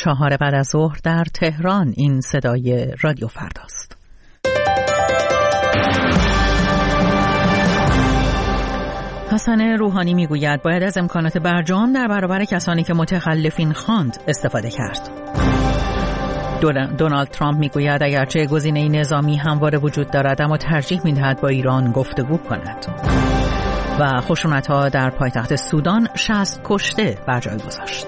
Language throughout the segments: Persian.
4 بعد از ظهر در تهران. این صدای رادیو فرداست. حسن روحانی میگوید باید از امکانات برجام در برابر کسانی که متخلفین خواند استفاده کرد. دونالد ترامپ میگوید اگرچه گزینه نظامی همواره وجود دارد اما ترجیح میدهد با ایران گفتگو کند. و خشونت‌ها در پایتخت سودان 60 کشته بر جای گذاشت.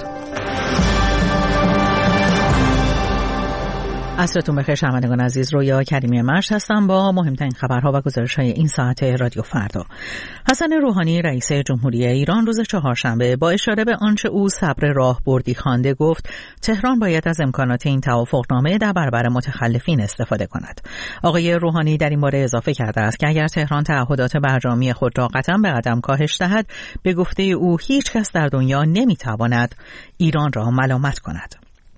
عصرتون بخیر شنوندگان عزیز، رویا کریمی مرش هستم با مهمترین خبرها و گزارش‌های این ساعت رادیو فردا. حسن روحانی رئیس جمهوری ایران روز چهارشنبه با اشاره به آنچه او صبر راهبردی خوانده گفت تهران باید از امکانات این توافقنامه در برابر متخلفین استفاده کند. آقای روحانی در این باره اضافه کرده است که اگر تهران تعهدات برجامی خود را قدم به قدم کاهش دهد، به گفته او هیچ کس در دنیا نمی‌تواند ایران را ملامت کند.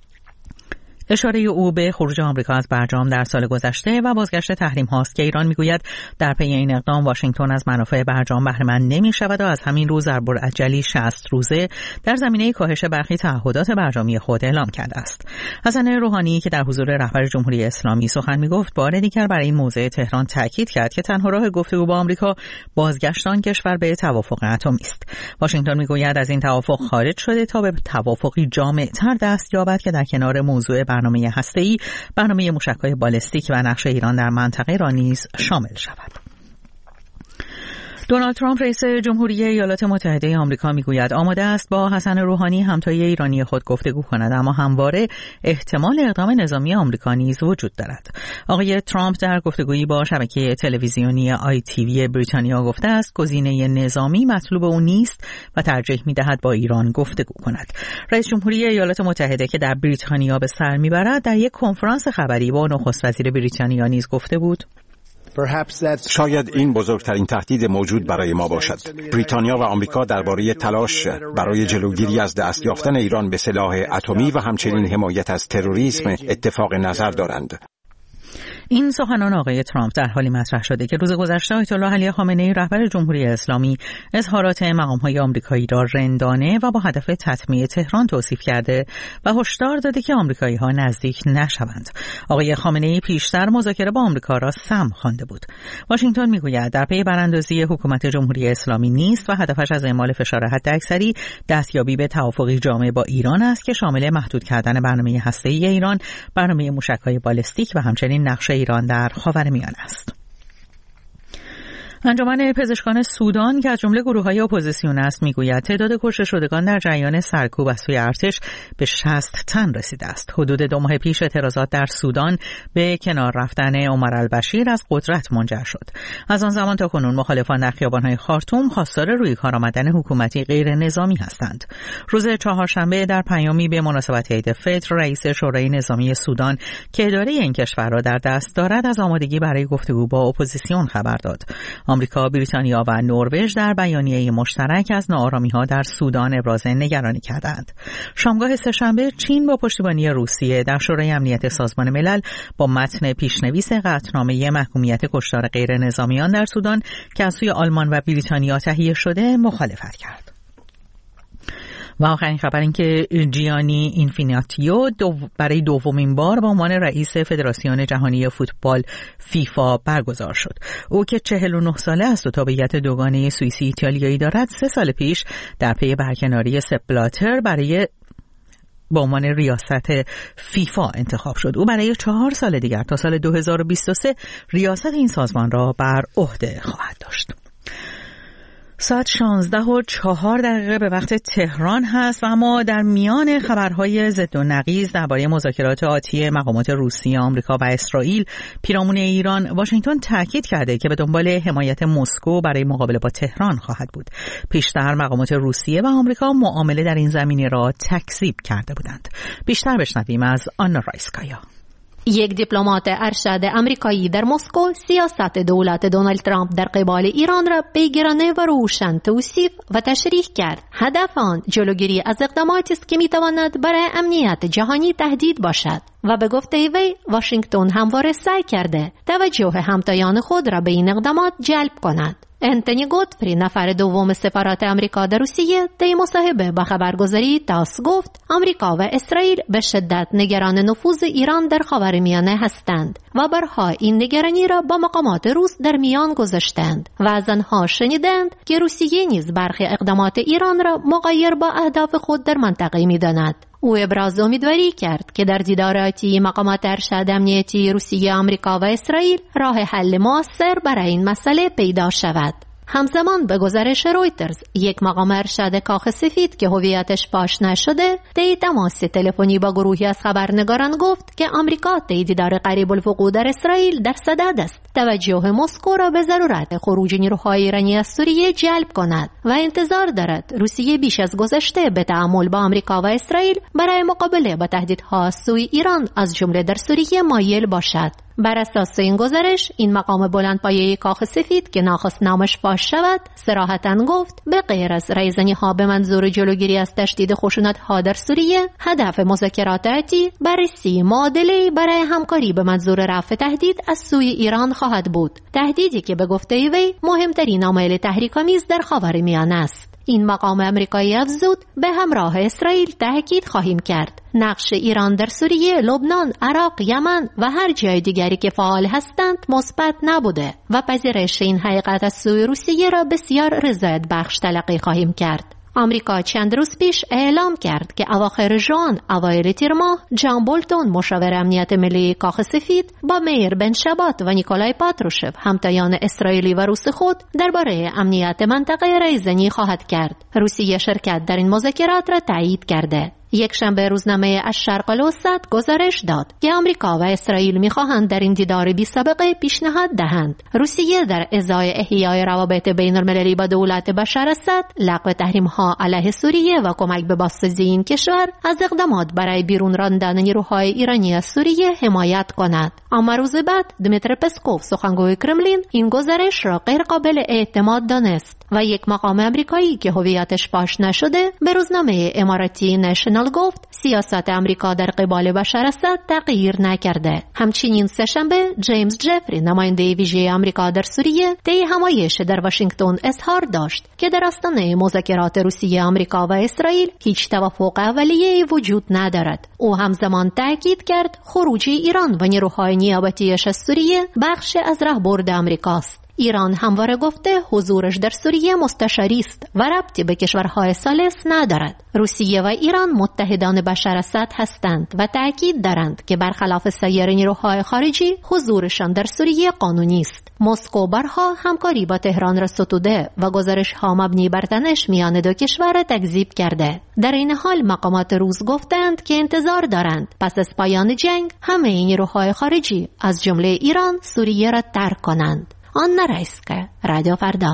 اشاره او به خروج آمریکا از برجام در سال گذشته و بازگشت تحریم هاست که ایران میگوید در پی این اقدام واشنگتن از منافع برجام بهره مند نمی‌شود و از همین رو ضرب‌العجلی 60 روزه در زمینه کاهش برخی تعهدات برجامی خود اعلام کرده است. حسن روحانی که در حضور رهبر جمهوری اسلامی سخن میگفت بار دیگر برای این موضع تهران تاکید کرد که تنها راه گفتگو با آمریکا بازگشت آن کشور به توافق اتمی است. واشنگتن میگوید از این توافق خارج شده تا به توافقی جامع‌تر دست یابد که در کنار موضوع برنامه هسته‌ای، برنامه موشک‌های بالستیک و نقش ایران در منطقه را نیز شامل شود. دونالد ترامپ رئیس جمهوری ایالات متحده آمریکا میگوید آماده است با حسن روحانی همتای ایرانی خود گفتگو کند، اما همواره احتمال اقدام نظامی آمریکا نیز وجود دارد. آقای ترامپ در گفتگویی با شبکه تلویزیونی ITV بریتانیا گفته است گزینه نظامی مطلوب او نیست و ترجیح می‌دهد با ایران گفتگو کند. رئیس جمهوری ایالات متحده که در بریتانیا به سر میبرد در یک کنفرانس خبری با نخست وزیر بریتانیا نیز گفته بود شاید این بزرگترین تهدید موجود برای ما باشد. بریتانیا و آمریکا درباره تلاش برای جلوگیری از دست یافتن ایران به سلاح اتمی و همچنین حمایت از تروریسم اتفاق نظر دارند. این سخنان آقای ترامپ در حالی مطرح شده که روز گذشته آیت الله علی خامنه‌ای رهبر جمهوری اسلامی اظهارات مقام‌های آمریکایی را رندانه و با هدف تطمیع تهران توصیف کرده و هشدار داده که آمریکایی‌ها نزدیک نشوند. آقای خامنه‌ای پیشتر مذاکره با آمریکا را سم خوانده بود. واشنگتن می‌گوید در پی براندازی حکومت جمهوری اسلامی نیست و هدفش از اعمال فشار حداکثری دستیابی به توافقی جامع با ایران است که شامل محدود کردن برنامه هسته‌ای ایران، برنامه موشک‌های بالستیک و همچنین نقش ایران در خاورمیانه است. انجمن پزشکان سودان که از جمله گروه‌های اپوزیسیون است میگوید تعداد کشته شدگان در جریان سرکوب از سوی ارتش به 60 تن رسیده است. حدود 2 ماه پیش اعتراضات در سودان به کنار رفتن عمر البشیر از قدرت منجر شد. از آن زمان تا کنون مخالفان در خیابان‌های خارتوم خواستار روی کار آمدن حکومتی غیر نظامی هستند. روز چهارشنبه در پیامی به مناسبت عید فطر رئیس شورای نظامی سودان که اداره این کشور را در دست دارد از آمادگی برای گفتگو با اپوزیسیون خبر داد. آمریکا، بریتانیا و نروژ در بیانیه مشترک از ناآرامی‌ها در سودان ابراز نگرانی کردند. شامگاه سه‌شنبه چین با پشتیبانی روسیه در شورای امنیت سازمان ملل با متن پیشنویس قطعنامه محکومیت کشتار غیر نظامیان در سودان که از سوی آلمان و بریتانیا تهیه شده مخالفت کرد. و آخرین خبر این که جیانی اینفینیتیو برای دومین بار به عنوان رئیس فدراسیون جهانی فوتبال فیفا برگزار شد. او که 49 ساله است و تابعیت دوگانه سوئیسی ایتالیایی دارد، 3 سال پیش در پی برکناری سپ بلاتر برای با عنوان ریاست فیفا انتخاب شد. او برای 4 سال دیگر تا سال 2023 ریاست این سازمان را بر عهده خواهد داشت. ساعت 16:04 به وقت تهران هست و اما در میان خبرهای ضد و نقیض درباره مذاکرات آتی مقامات روسیه، آمریکا و اسرائیل پیرامون ایران، واشنگتن تاکید کرده که به دنبال حمایت مسکو برای مقابله با تهران خواهد بود. پیشتر مقامات روسیه و آمریکا معامله در این زمینه را تکذیب کرده بودند. بیشتر بشنویم از آنا رایسکایا. یک دیپلمات ارشد آمریکایی در مسکو سیاست دولت دونالد ترامپ در قبال ایران را بی‌گرانه و روشن توصیف و تشریح کرد. هدف آن جلوگیری از اقداماتی است که می‌تواند برای امنیت جهانی تهدید باشد و به گفته وی واشنگتن همواره سعی کرده توجه همتایان خود را به این اقدامات جلب کند. انتونی گودفری نفر دوم سفارت آمریکا در روسیه طی مصاحبه با خبرگزاری تاس گفت آمریکا و اسرائیل به شدت نگران نفوذ ایران در خاورمیانه هستند و بارها این نگرانی را با مقامات روس در میان گذاشتند و از آنها شنیدند که روسیه نیز برخی اقدامات ایران را مغایر با اهداف خود در منطقه می‌داند. او ابراز امیدواری کرد که در دیدار آتی مقامات ارشد امنیتی روسیه، آمریکا و اسرائیل راه حل مؤثر برای این مسئله پیدا شود. همزمان به گزارش رویترز یک مقام ارشد کاخ سفید که هویتش فاش نشده طی تماس تلفنی با گروهی از خبرنگاران گفت که آمریکا طی دیدار قریب الوقوع در اسرائیل در صدد است توجه مسکو را به ضرورت خروج نیروهای ایرانی از سوریه جلب کند و انتظار دارد روسیه بیش از گذشته به تعامل با آمریکا و اسرائیل برای مقابله با تهدیدها از سوی ایران از جمله در سوریه مایل باشد. بر اساس این گزارش این مقام بلندپایه کاخ سفید که ناخست نامش فاش شود صراحتاً گفت به غیر از رایزنی‌ها به منظور جلوگیری از تشدید خشونت‌ها در سوریه، هدف مذاکرات آتی بررسی معادله‌ای برای همکاری به منظور رفع تهدید از سوی ایران خواهد بود، تهدیدی که به گفته وی مهمترین عامل تحریک‌آمیز در خاورمیانه است. این مقام آمریکایی افزود به همراه اسرائیل تاکید خواهیم کرد نقش ایران در سوریه، لبنان، عراق، یمن و هر جای دیگری که فعال هستند مثبت نبوده و پذیرش این حقیقت از سوی روسیه را بسیار رضایت بخش تلقی خواهیم کرد. آمریکا چند روز پیش اعلام کرد که اواخر ژوئن اوایل تیر ماه جان بولتون مشاور امنیت ملی کاخ سفید با میر بن شبات و نیکولای پاتروشف همتایان اسرائیلی و روس خود درباره امنیت منطقه رایزنی خواهد کرد. روسیه شرکت در این مذاکرات را تایید کرده. یک شنبه روزنامه الشرق الاوسط گزارش داد که آمریکا و اسرائیل می‌خواهند در این دیدار بی سابقه پیشنهاد دهند روسیه در ازای احیای روابط بین‌المللی با دولت بشار اسد، لغو تحریم‌ها علیه سوریه و کمک به بازسازی این کشور از اقدامات برای بیرون راندن نیروهای ایرانی از سوریه حمایت کند. اما روز بعد دمیتر پسکوف سخنگوی کرملین این گزارش را غیر قابل اعتماد دانست و یک مقام آمریکایی که هویتش فاش نشده به روزنامه اماراتی نشنال گفت سیاست آمریکا در قبال بشار اسد تغییر نکرده. همچنین سه‌شنبه جیمز جفری نماینده ویژه آمریکا در سوریه طی همایش در واشنگتن اظهار داشت که در آستانه مذاکرات روسیه، آمریکا و اسرائیل هیچ توافق اولیه‌ای وجود ندارد. او همزمان تاکید کرد خروج ایران و نیروهای نیابتیش از سوریه بخش از راهبرد آمریکاست. ایران همواره گفته حضورش در سوریه مستشاری است و ربطی به کشورهای ثالث ندارد. روسیه و ایران متحدان بشار اسد هستند و تأکید دارند که برخلاف سایر نیروهای خارجی حضورشان در سوریه قانونی است. مسکو بارها همکاری با تهران را ستوده و گزارش‌ها مبنی بر تنش میان دو کشور تکذیب کرده. در این حال مقامات روس گفتند که انتظار دارند پس از پایان جنگ همه نیروهای خارجی از جمله ایران سوریه را ترک کنند. آنا رایسکا، رادیو فردا.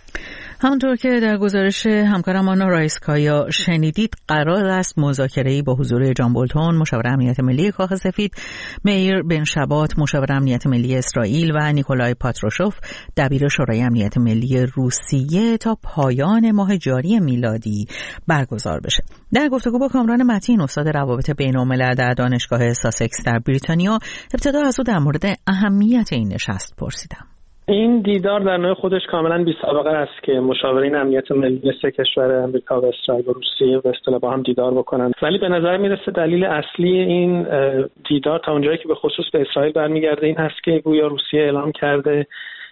همونطور که در گزارش همکارم آنا رایسکایا شنیدید، قرار است مذاکره‌ای با حضور جان بولتون مشاور امنیت ملی کاخ سفید، میر بن شبات مشاور امنیت ملی اسرائیل و نیکولای پاتروشوف دبیر شورای امنیت ملی روسیه تا پایان ماه جاری میلادی برگزار بشه. در گفتگو با کامران متین، استاد روابط بین‌الملل در دانشگاه ساسکس در بریتانیا، ابتدا از او در مورد اهمیت این نشست پرسیدم. این دیدار در نوع خودش کاملا بی سابقه است که مشاورین امنیت ملی سه کشور امریکا و اسرائیل و روسیه به اصطلاح با هم دیدار بکنند، ولی به نظر میرسه دلیل اصلی این دیدار تا اونجایی که به خصوص به اسرائیل برمیگرده این هست که گویا روسیه اعلام کرده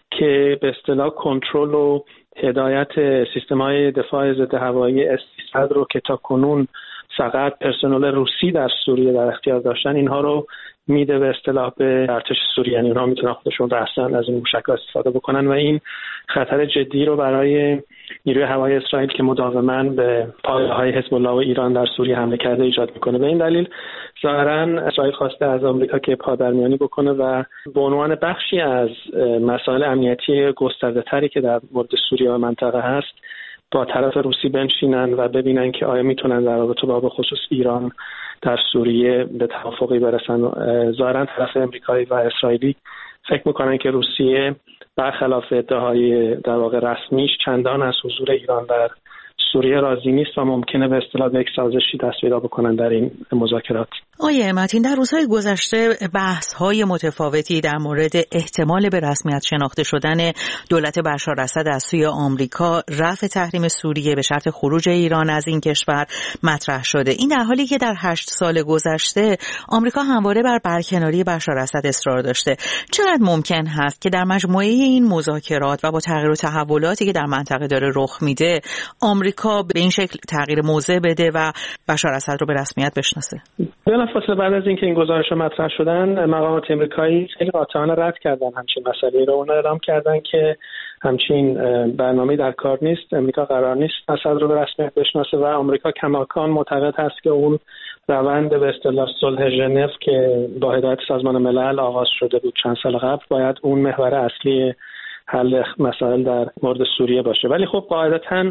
که به اصطلاح کنترل و هدایت سیستم‌های دفاع ضد هوایی S-300 رو که تا کنون فقط پرسنل روسی در سوریه در اختیار داشتن، اینها رو میده به اصطلاح به ارتش سوریه، یعنی اونها میتونن خودشون رأساً از این موشک‌ها استفاده بکنن و این خطر جدی رو برای نیروی هوایی اسرائیل که مداوماً به پایه‌های حزب الله و ایران در سوریه حمله کرده ایجاد میکنه. به این دلیل ظاهراً اسرائیل خواسته از آمریکا که پادرمیانی بکنه و به عنوان بخشی از مسائل امنیتی گسترده‌تری که در مورد سوریه و منطقه هست با طرف روسی بنشینن و ببینن که آیا میتونن در رابطه با به خصوص ایران در سوریه به توافقی برسن. ظاهراً طرف امریکایی و اسرائیلی فکر میکنن که روسیه برخلاف ادعاهای در واقع رسمیش چندان از حضور ایران در سوریه راضی نیست و ممکنه به اصطلاح به یک سازشی دست پیدا بکنن در این مذاکرات. آقای متین، در روزهای گذشته بحث‌های متفاوتی در مورد احتمال به رسمیت شناخته شدن دولت بشار اسد از سوی آمریکا، رفع تحریم سوریه به شرط خروج ایران از این کشور مطرح شده. این در حالی که در 8 سال گذشته آمریکا همواره بر برکناری بشار اسد اصرار داشته. چقدر ممکن هست که در مجموعه این مذاکرات و با تغییر و تحولاتی که در منطقه داره رخ میده، آمریکا به این شکل تغییر موضع بده و بشار اسد رو به رسمیت بشناسه؟ بلافاصله بعد از اینکه این گزارش‌ها مطرح شدن، مقامات آمریکایی خیلی قاطعانه رد کردن همچین مسئله رو. اونا اعلام کردن که همچین برنامه‌ای در کار نیست. امریکا قرار نیست اسد رو به رسمیت بشناسه و آمریکا کماکان معتقد هست که اون روند به اصطلاح صلح ژنو که با هدایت سازمان ملل آغاز شده بود چند سال قبل، باید اون محور اصلی حل مسائل در مورد سوریه باشه. ولی خب قاعدتاً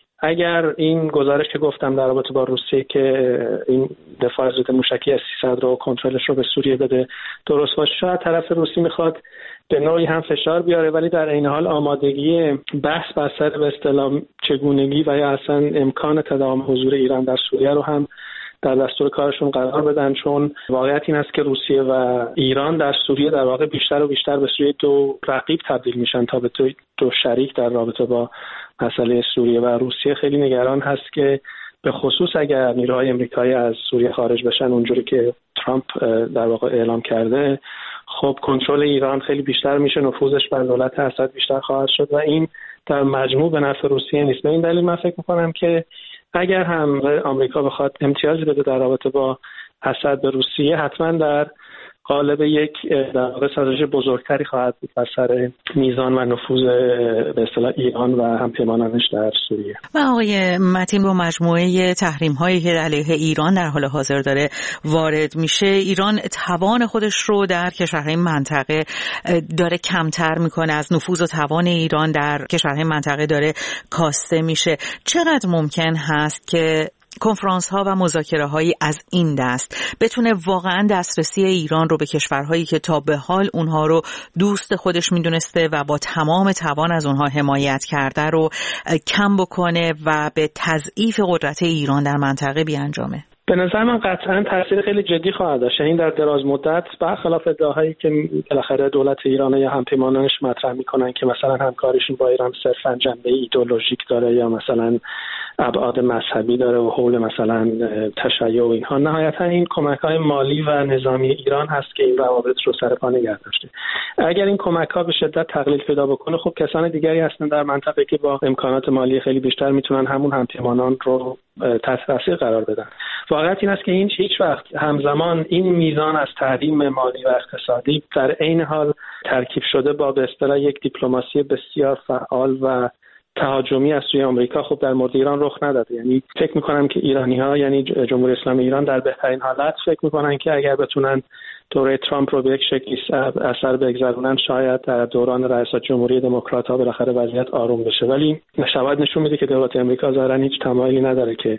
اگر این گزارش که گفتم در رابطه با روسیه که این دفاع ضد موشکی S-300 رو کنترلش رو به سوریه بده درست باشه، شاید طرف روسی میخواد به نوعی هم فشار بیاره، ولی در این حال آمادگی بحث بر سر به اصطلاح چگونگی و یا اصلا امکان تداوم حضور ایران در سوریه رو هم در دستور کارشون قرار بدن، چون واقعیت این است که روسیه و ایران در سوریه در واقع بیشتر و بیشتر به سوی دو رقیب تبدیل میشن تا به دو شریک در رابطه با مسئله سوریه و روسیه خیلی نگران هست که به خصوص اگر نیروهای آمریکایی از سوریه خارج بشن اونجوری که ترامپ در واقع اعلام کرده، خب کنترل ایران خیلی بیشتر میشه، نفوذش بر دولت اسد بیشتر خواهد شد و این در مجموع به نفع روسیه نیست. به این دلیل من فکر میکنم که اگر هم آمریکا بخواد امتیازی بده در رابطه با اسد به روسیه، حتما در قالب یک در واقع سازش بزرگتری خواهد بود بر سر میزان و نفوذ به اصطلاح ایران و همپیمانانش در سوریه. و آقای متین، با مجموعه تحریم هایی که علیه ایران در حال حاضر داره وارد میشه، ایران توان خودش رو در کشورهای منطقه داره کمتر میکنه، از نفوذ و توان ایران در کشورهای منطقه داره کاسته میشه. چقدر ممکن هست که کنفرانس ها و مذاکره هایی از این دست بتونه واقعا دسترسی ایران رو به کشورهایی که تا به حال اونها رو دوست خودش میدونسته و با تمام توان از اونها حمایت کرده رو کم بکنه و به تضعیف قدرت ایران در منطقه بیانجامه؟ به نظر من قطعا تاثیر خیلی جدی خواهد داشت. این در دراز مدت برخلاف ادعاهایی که بالاخره دولت ایران یا همپیمانانش مطرح میکنن که مثلا همکاریشون با ایران صرفاً جنبه ایدئولوژیک داره یا مثلا ابعاد مذهبی داره و حول مثلا تشیع و اینها، نهایتا این کمک‌های مالی و نظامی ایران هست که این روابط رو سر پا نگه داشته. اگر این کمک‌ها به شدت تقلیل پیدا بکنه، خب کسان دیگری هستن در منطقه که با امکانات مالی خیلی بیشتر میتونن همون همپیمانان رو تحت تاثیر قرار بدن. واقعیت این است که هیچ وقت همزمان این میزان از تحریم مالی و اقتصادی در عین حال ترکیب شده با به اصطلاح یک دیپلماسی بسیار فعال و تهاجمی از سوی آمریکا خب در مورد ایران رخ نداده. یعنی فکر می‌کنم که ایرانی‌ها، یعنی جمهوری اسلامی ایران در بهترین حالت فکر می‌کنن که اگر بتونن دوره ترامپ رو به یک شکلی اثر بگذرونن، شاید در دوران ریاست جمهوری دموکرات‌ها بالاخره وضعیت آروم بشه. ولی شواهد نشون میده که دولت آمریکا ظاهراً هیچ تمایلی نداره که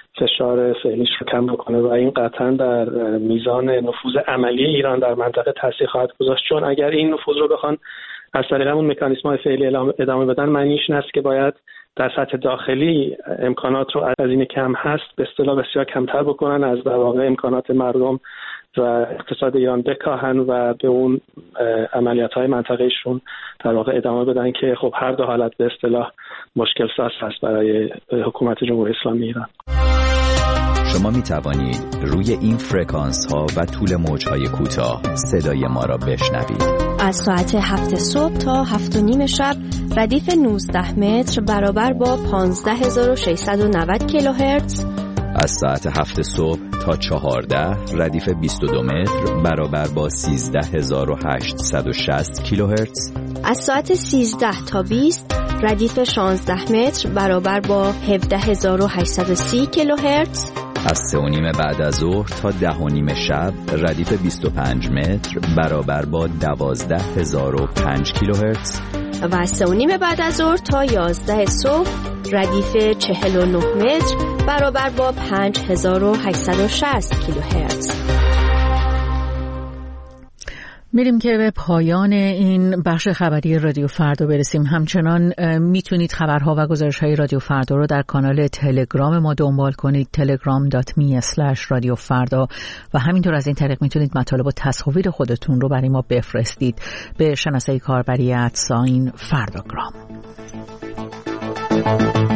فشار فعلیش رو کم بکنه و این قطعاً در میزان نفوذ عملی ایران در منطقه تاثیر خواهد گذاشت، چون اگر این نفوذ رو بخوان از طریق همون مکانیزم‌های فعلی ادامه بدن، معنیش این است که باید در سطح داخلی امکانات رو از این کم هست به اصطلاح بسیار کمتر بکنن، از در واقع امکانات مردم و اقتصاد ایران بکاهن و به اون عملیات‌های منطقه‌شون در واقع ادامه بدن که خب هر دو حالت به اصطلاح مشکل ساز هست برای حکومت جمهوری اسلامی ایران. شما می توانید روی این فرکانس ها و طول موج های کوتاه صدای ما را بشنوید. از ساعت 7 صبح تا 7:30 شب ردیف 19 متر برابر با 15690 کیلوهرتز. از ساعت 7 صبح تا 14 ردیف 22 متر برابر با 13860 کیلوهرتز. از ساعت 13 تا 20 ردیف 16 متر برابر با 17830 کیلوهرتز. از 3:30 بعد از ظهر تا 10:30 شب ردیف 25 متر برابر با 12005 کیلوهرتز. و از 3:30 بعد از ظهر تا 11 صبح ردیف 49 متر برابر با 5860 کیلوهرتز. میریم که به پایان این بخش خبری رادیو فردا برسیم. همچنان میتونید خبرها و گزارش‌های رادیو فردا رو در کانال تلگرام ما دنبال کنید، telegram.me/رادیوفردا، و همینطور از این طریق میتونید مطالب و تصاویر خودتون رو برای ما بفرستید به شناسه کاربری @فرداگرام.